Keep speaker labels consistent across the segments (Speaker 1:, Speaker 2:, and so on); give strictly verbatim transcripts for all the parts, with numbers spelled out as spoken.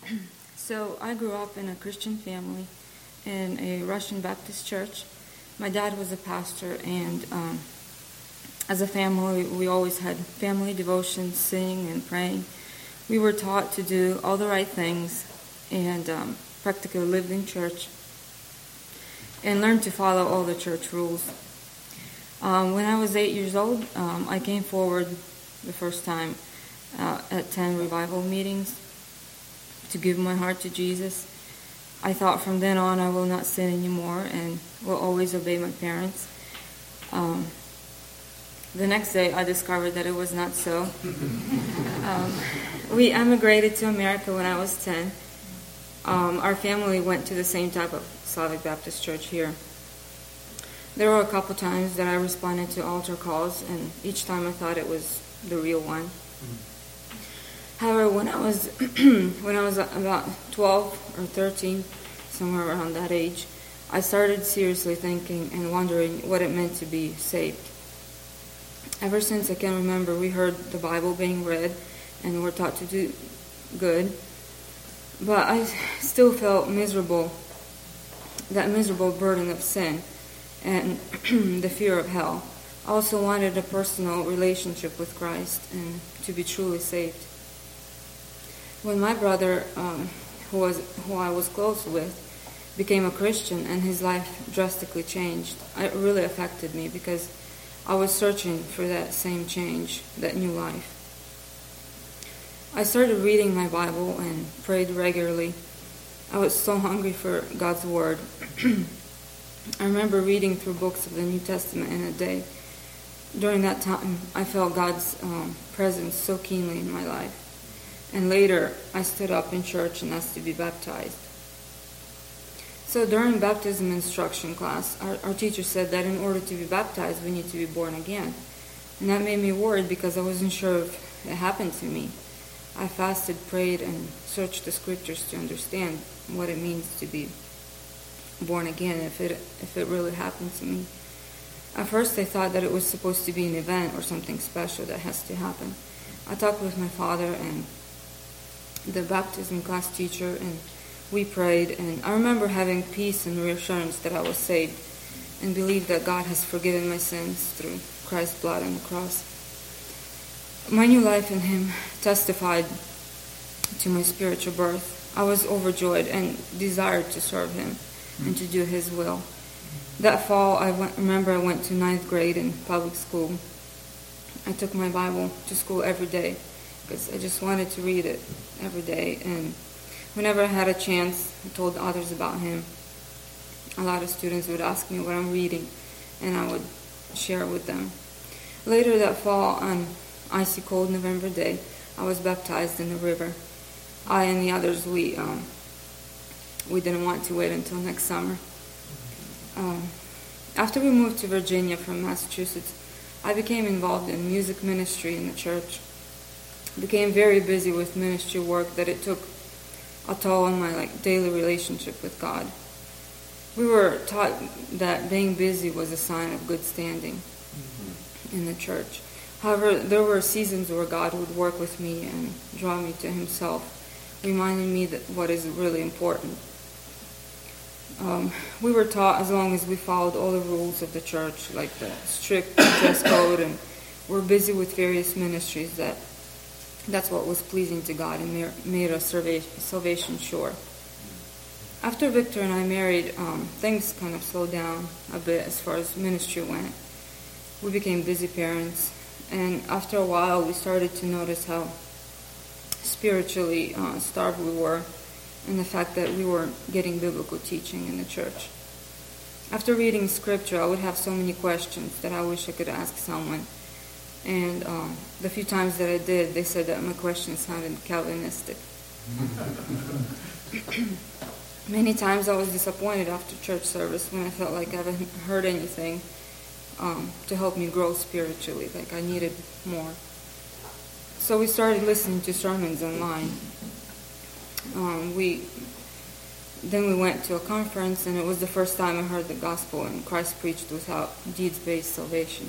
Speaker 1: So I grew up in a Christian family in a Russian Baptist church. My dad was a pastor, and um, as a family, we always had family devotions, singing and praying. We were taught to do all the right things and um, practically lived in church and learned to follow all the church rules. Um, when I was eight years old, um, I came forward the first time uh, at ten revival meetings to give my heart to Jesus. I thought from then on I will not sin anymore and will always obey my parents. Um, the next day I discovered that it was not so. um, we emigrated to America when I was ten. Um, our family went to the same type of Slavic Baptist church here. There were a couple times that I responded to altar calls, and each time I thought it was the real one. However, when I was when I was about twelve or thirteen, somewhere around that age, I started seriously thinking and wondering what it meant to be saved. Ever since I can remember, we heard the Bible being read and were taught to do good, but I still felt miserable, that miserable burden of sin and the fear of hell. I also wanted a personal relationship with Christ and to be truly saved. When my brother, um, who was who I was close with, became a Christian and his life drastically changed, it really affected me because I was searching for that same change, that new life. I started reading my Bible and prayed regularly. I was so hungry for God's Word. I remember reading through books of the New Testament in a day. During that time, I felt God's um, presence so keenly in my life. And later, I stood up in church and asked to be baptized. So during baptism instruction class, our, our teacher said that in order to be baptized, we need to be born again. And that made me worried because I wasn't sure if it happened to me. I fasted, prayed, and searched the scriptures to understand what it means to be born again, if it if it really happened to me. At first, I thought that it was supposed to be an event or something special that has to happen. I talked with my father and the baptism class teacher, and we prayed, and I remember having peace and reassurance that I was saved and believed that God has forgiven my sins through Christ's blood on the cross. My new life in Him testified to my spiritual birth. I was overjoyed and desired to serve Him and to do His will. That fall, I went, remember I went to ninth grade in public school. I took my Bible to school every day because I just wanted to read it every day. And whenever I had a chance, I told others about Him. A lot of students would ask me what I'm reading, and I would share with them. Later that fall, on an icy cold November day, I was baptized in the river. I and the others, we um, we didn't want to wait until next summer. Um, after we moved to Virginia from Massachusetts, I became involved in music ministry in the church. Became very busy with ministry work that it took a toll on my like daily relationship with God. We were taught that being busy was a sign of good standing mm-hmm. in the church. However, there were seasons where God would work with me and draw me to Himself, reminding me that what is really important. Um, we were taught as long as we followed all the rules of the church, like the strict dress code, and were busy with various ministries, that that's what was pleasing to God and made our salvation sure. After Victor and I married, um, things kind of slowed down a bit as far as ministry went. We became busy parents, and after a while we started to notice how spiritually uh, starved we were, and the fact that we weren't getting biblical teaching in the church. After reading scripture, I would have so many questions that I wish I could ask someone. And um, the few times that I did, they said that my questions sounded Calvinistic. Many times I was disappointed after church service when I felt like I haven't heard anything um, to help me grow spiritually, like I needed more. So we started listening to sermons online. Um, we then we went to a conference, and it was the first time I heard the gospel and Christ preached without deeds-based salvation.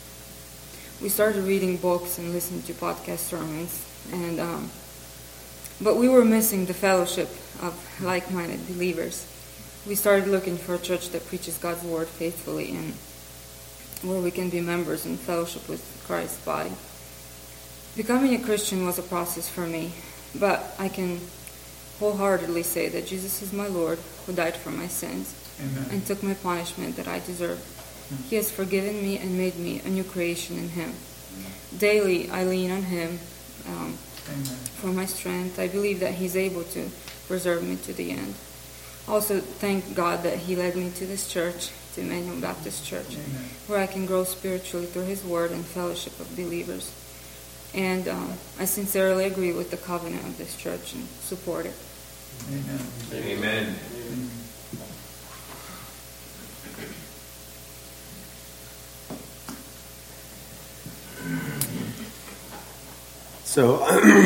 Speaker 1: We started reading books and listening to podcast sermons, and um, But we were missing the fellowship of like-minded believers. We started looking for a church that preaches God's word faithfully and where we can be members in fellowship with Christ's body. Becoming a Christian was a process for me, but I can wholeheartedly say that Jesus is my Lord, who died for my sins. Amen. And took my punishment that I deserved. Amen. He has forgiven me and made me a new creation in Him. Amen. Daily, I lean on Him um, for my strength. I believe that He's able to preserve me to the end. Also, thank God that He led me to this church, to Emmanuel Baptist Church, Amen. Where I can grow spiritually through His Word and fellowship of believers. And um, I sincerely agree with the covenant of this church and support it.
Speaker 2: Amen.
Speaker 3: Amen.
Speaker 2: Amen.
Speaker 4: So,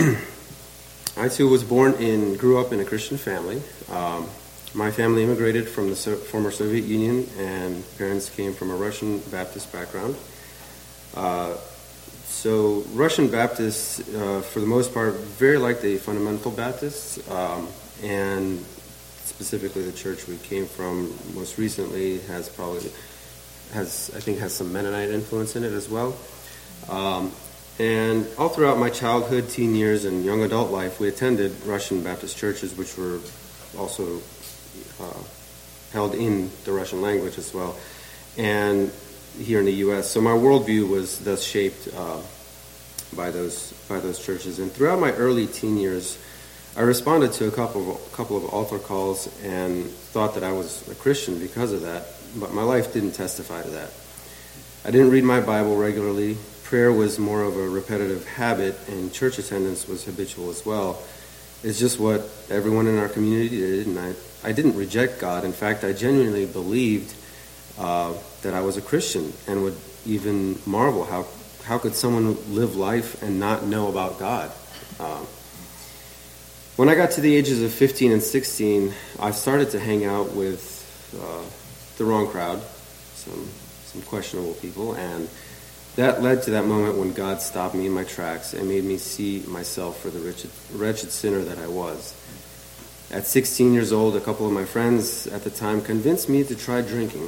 Speaker 4: I too was born in, grew up in a Christian family. Um, my family immigrated from the so- former Soviet Union, and parents came from a Russian Baptist background. Uh, so, Russian Baptists, uh, for the most part, very like the fundamental Baptists, um, and specifically the church we came from most recently has probably has I think has some Mennonite influence in it as well. Um, And all throughout my childhood, teen years, and young adult life, we attended Russian Baptist churches, which were also uh, held in the Russian language as well, and here in the U S So my worldview was thus shaped uh, by those by those churches. And throughout my early teen years, I responded to a couple of a couple of altar calls and thought that I was a Christian because of that, but my life didn't testify to that. I didn't read my Bible regularly. Prayer was more of a repetitive habit, and church attendance was habitual as well. It's just what everyone in our community did, and I, I didn't reject God. In fact, I genuinely believed uh, that I was a Christian, and would even marvel how how could someone live life and not know about God. Um, when I got to the ages of fifteen and sixteen, I started to hang out with uh, the wrong crowd, some some questionable people, and that led to that moment when God stopped me in my tracks and made me see myself for the wretched, wretched sinner that I was. At sixteen years old, a couple of my friends at the time convinced me to try drinking.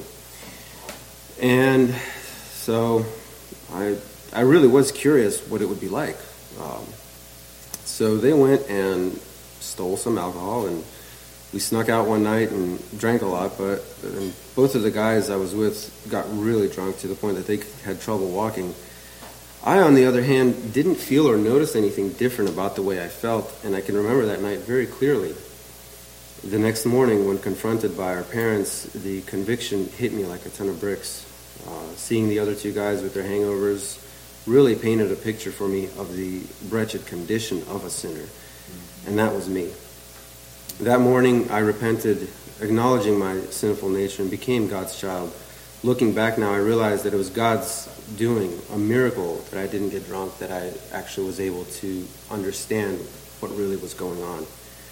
Speaker 4: And so I I really was curious what it would be like. Um, so they went and stole some alcohol, and we snuck out one night and drank a lot, but and both of the guys I was with got really drunk to the point that they had trouble walking. I, on the other hand, didn't feel or notice anything different about the way I felt, and I can remember that night very clearly. The next morning, when confronted by our parents, the conviction hit me like a ton of bricks. Uh, seeing the other two guys with their hangovers really painted a picture for me of the wretched condition of a sinner, and that was me. That morning, I repented, acknowledging my sinful nature, and became God's child. Looking back now, I realized that it was God's doing, a miracle that I didn't get drunk, that I actually was able to understand what really was going on.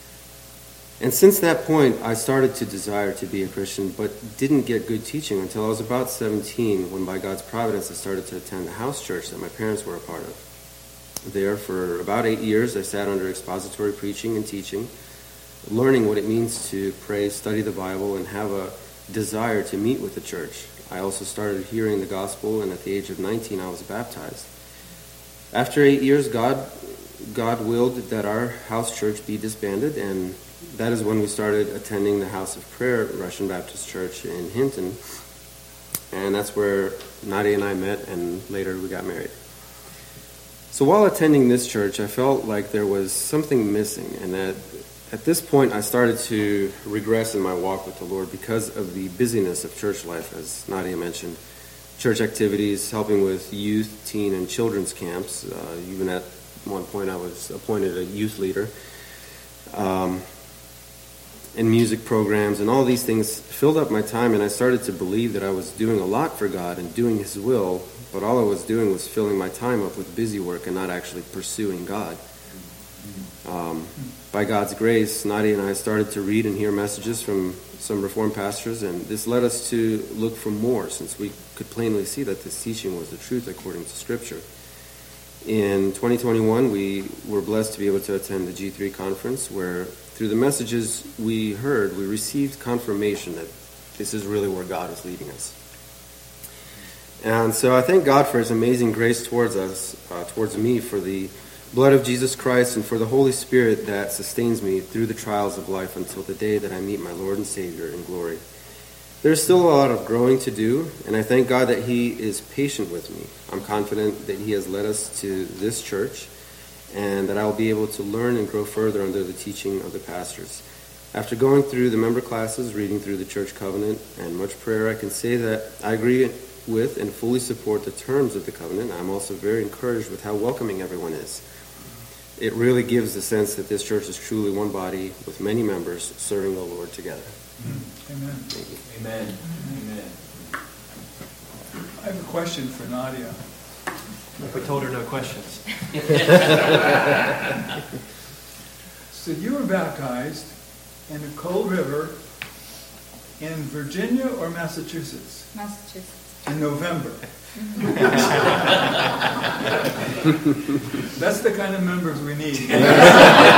Speaker 4: And since that point, I started to desire to be a Christian, but didn't get good teaching until I was about seventeen, when by God's providence I started to attend the house church that my parents were a part of. There, for about eight years, I sat under expository preaching and teaching, learning what it means to pray, study the Bible, and have a desire to meet with the church. I also started hearing the gospel, and at the age of nineteen, I was baptized. After eight years, God God willed that our house church be disbanded, and that is when we started attending the House of Prayer Russian Baptist Church in Hinton, and that's where Nadia and I met, and later we got married. So while attending this church, I felt like there was something missing, and that at this point, I started to regress in my walk with the Lord because of the busyness of church life, as Nadia mentioned. Church activities, helping with youth, teen, and children's camps. Uh, even at one point, I was appointed a youth leader. Um, and music programs, and all these things filled up my time, and I started to believe that I was doing a lot for God and doing His will, but all I was doing was filling my time up with busy work and not actually pursuing God. Um, by God's grace, Nadia and I started to read and hear messages from some Reformed pastors, and this led us to look for more, since we could plainly see that this teaching was the truth according to Scripture. In twenty twenty-one, we were blessed to be able to attend the G three conference, where through the messages we heard, we received confirmation that this is really where God is leading us. And so I thank God for his amazing grace towards us, uh, towards me, for the blood of Jesus Christ and for the Holy Spirit that sustains me through the trials of life until the day that I meet my Lord and Savior in glory. There's still a lot of growing to do, and I thank God that he is patient with me. I'm confident that he has led us to this church and that I will be able to learn and grow further under the teaching of the pastors. After going through the member classes, reading through the church covenant, and much prayer, I can say that I agree with and fully support the terms of the covenant. I'm also very encouraged with how welcoming everyone is. It really gives the sense that this church is truly one body with many members serving the Lord together.
Speaker 2: Amen.
Speaker 4: Thank you.
Speaker 3: Amen. Amen.
Speaker 2: I have a question for Nadia.
Speaker 3: We told her no questions.
Speaker 2: So you were baptized in the Cold River in Virginia or Massachusetts?
Speaker 1: Massachusetts.
Speaker 2: In November. That's the kind of members we need.